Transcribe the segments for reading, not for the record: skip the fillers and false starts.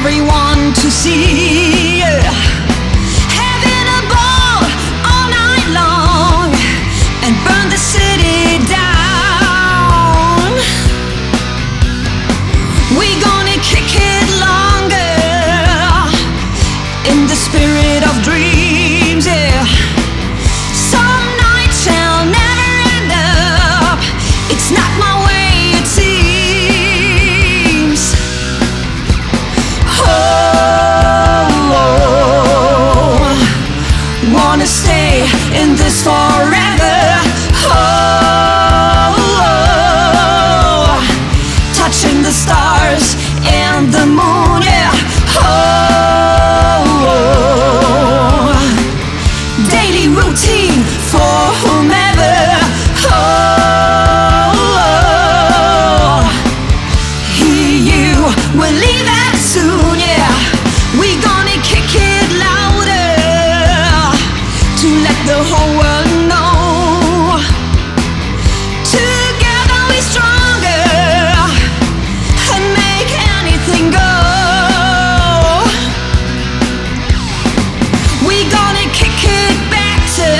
everyone to see. Having a ball all night long and burn the city down. We gonna kick it longer in the spirit of dreams, yeah. Some nights shall never end up. It's not my way, it seems. Oh, wanna stay in this forever. Oh, touching the stars and the moon, yeah. Oh, daily routine for whomever. Oh, you will leave that soon, yeah. We gonna kick it louder to let the whole world know. Together we stronger and make anything go. We gonna kick it better,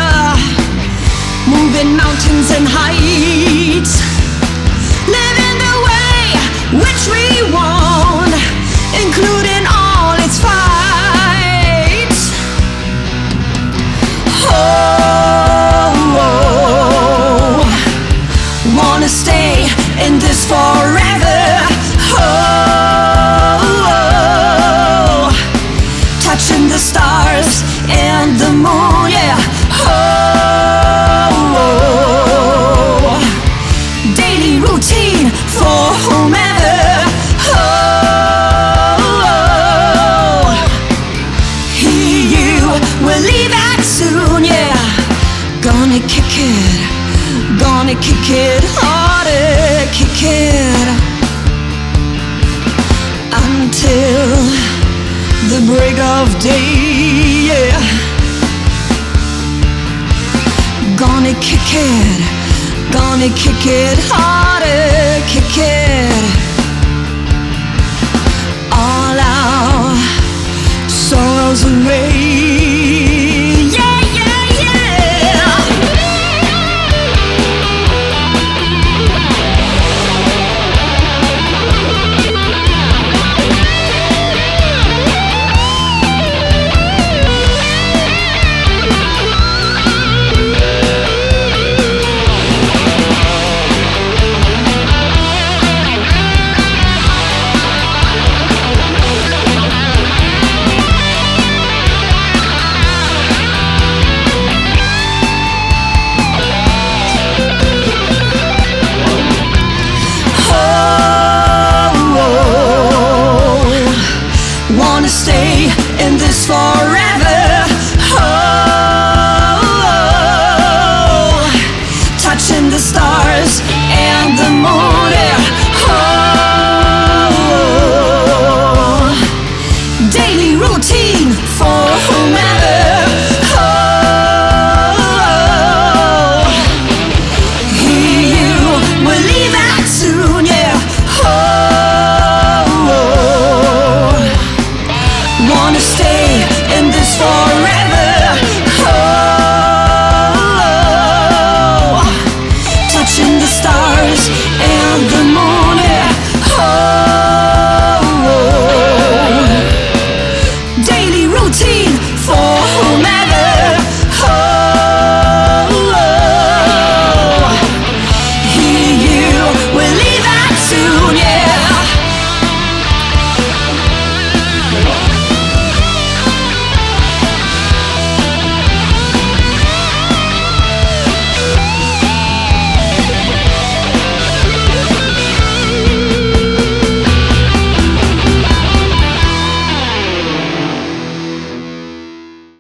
moving mountains and heights, living the way which we want, including all its fights. Oh, wanna stay in this forever. Oh, touching the stars and the moon, yeah. Oh, daily routine for whomever. Oh, you will leave that soon, yeah. Gonna kick it harder, kick it until the break of day, yeah. Gonna kick it harder, kick it all our sorrows away. Yeah, yeah, yeah. Wanna stay in this for